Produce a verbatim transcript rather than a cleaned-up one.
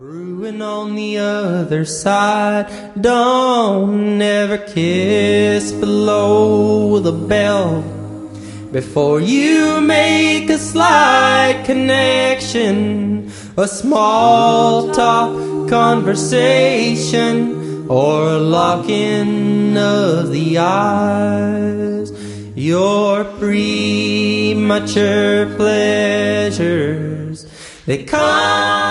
Brewing on the other side, don't never kiss below the belt before you make a slight connection, a small talk conversation, or a lock-in of the eyes. Your premature pleasures, they come